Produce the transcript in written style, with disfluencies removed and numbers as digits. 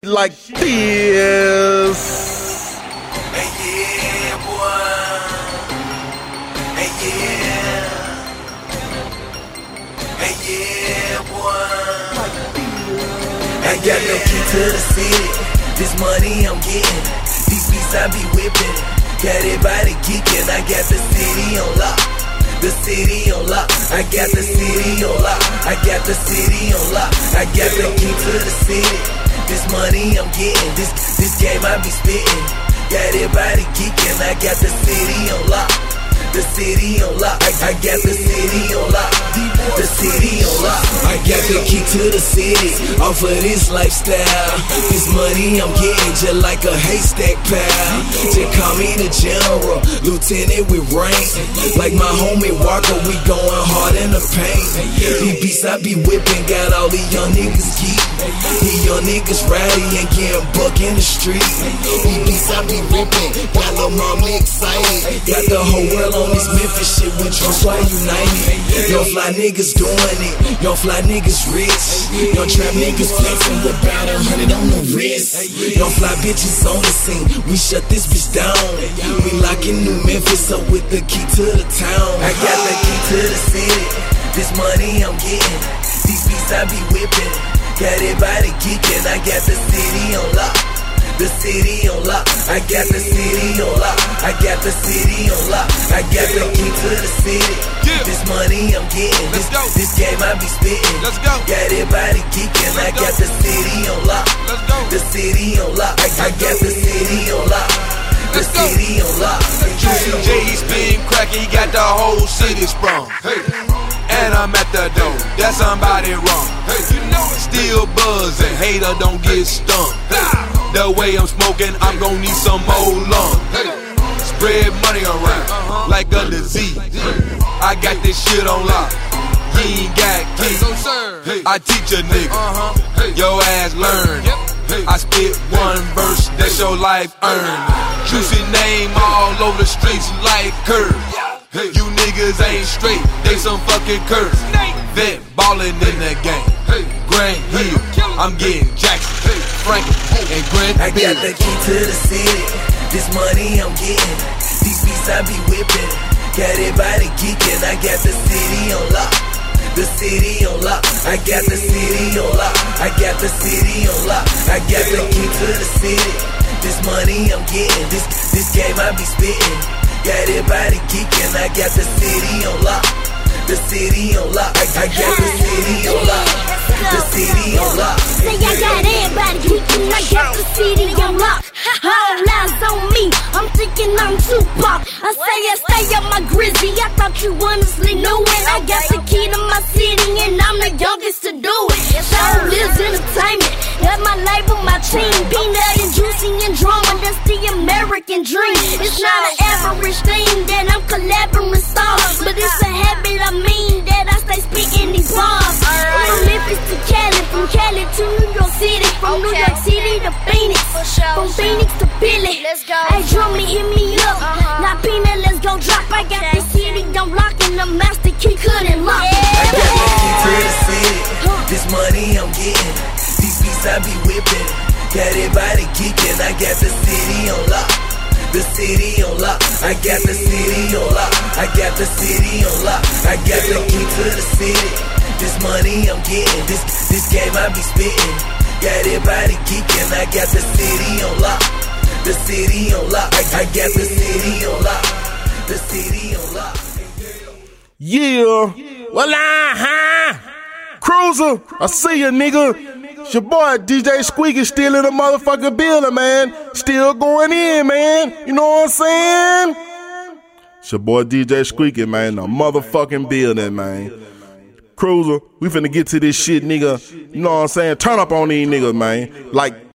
like this. Hey yeah, boy. Hey yeah. Hey yeah, boy. I got no key to the city. This money I'm getting. These beats I be whipping. Got everybody geeking. I got the city on lock. The city on lock. I got the city on lock. I got the city on lock. I got the key to the city. This money I'm getting. This game I be spitting. Got everybody geeking. I got the city on lock. The city on lock. I got the city on lock. The city on lock. I got the key to the city off of this lifestyle. This money I'm getting just like a haystack pal. Just call me the general, lieutenant with rank. Like my homie Walker, we going hard in the paint. These beats I be whipping got all these young niggas geek. These young niggas rowdy and getting buck in the street. These beats I be whipping got lil' mama excited. Got the whole world on this Memphis shit with Drunk Fly United. Young fly niggas doing it, young fly niggas rich. Young trap niggas flexing with about 100 on the wrist. Young fly bitches on the scene, we shut this bitch down. We locking New Memphis up with the key to the town. I got the key to the city, this money I'm getting. These beats I be whipping, got everybody geeking. I got the city on lock. The city on lock. I got the city on lock. I got the city on lock. I got the key to the city. This money I'm getting. This game I be spitting. Got everybody geeking. I got the city on lock. The city on lock. I got the city on lock. The city on lock. Juicy J, he spin crackin', he got the whole city sprung. And I'm at the door, that's somebody wrong. Still buzzing, hater don't get stung. The way I'm smoking, I'm gon' need some more lung. Spread money around like a disease. I got this shit on lock. He ain't got keys. I teach a nigga, your ass learn. I spit one verse, that's your life earned. Juicy name all over the streets like Kurt. You niggas ain't straight, they some fucking curse. Vet ballin' in the game. Grand Hill, I'm getting Jackson, Franklin, and Grand I got the key to the city, this money I'm getting. These beats I be whipping, got everybody geeking. I got the city on lock. The city on lock. I got the city on lock. I got the city on lock. I got the key to the city. This money I'm getting. This game I be spitting. Got everybody geeking. I got the city on lock. The city on lock. I got the city on lock. The city on lock. Say I got everybody geeking. I got the city on lock. All eyes on me. I'm thinking I'm Tupac. I stay up my grizzly. I thought you honestly knew it. I got the key to my city and I'm the youngest to do it. Soul is entertainment. That's my label, my team. Peanut and Juicy and drama. That's the American dream. It's not an average thing that I'm collaborating stars, but it's a habit I mean that I stay speaking these bars. From Memphis to Cali, from Cali to New York City, from New York City to Phoenix, from Phoenix to Philly. Hey, Drummy, hit me up. Now Peanut, let's go drop. I got the city on lock and the master key couldn't lock. I got the key to the city. This money I'm getting. These beats I be whipping. Got everybody geeking. I got the city on lock. The city on lock. I got the city on lock. I got the city on lock. I got the key to the city. This money I'm getting. This game I be spitting. Got everybody geeking. I got the city on lock. The city on lock. I got the city on lock. The city on lock. Yeah. Well, Cruiser, I see ya, nigga. It's your boy, DJ Squeaky, still in the motherfucking building, man. Still going in, man. You know what I'm saying? It's your boy, DJ Squeaky, man. The motherfucking building, man. Cruiser, we finna get to this shit, nigga. You know what I'm saying? Turn up on these niggas, man. Like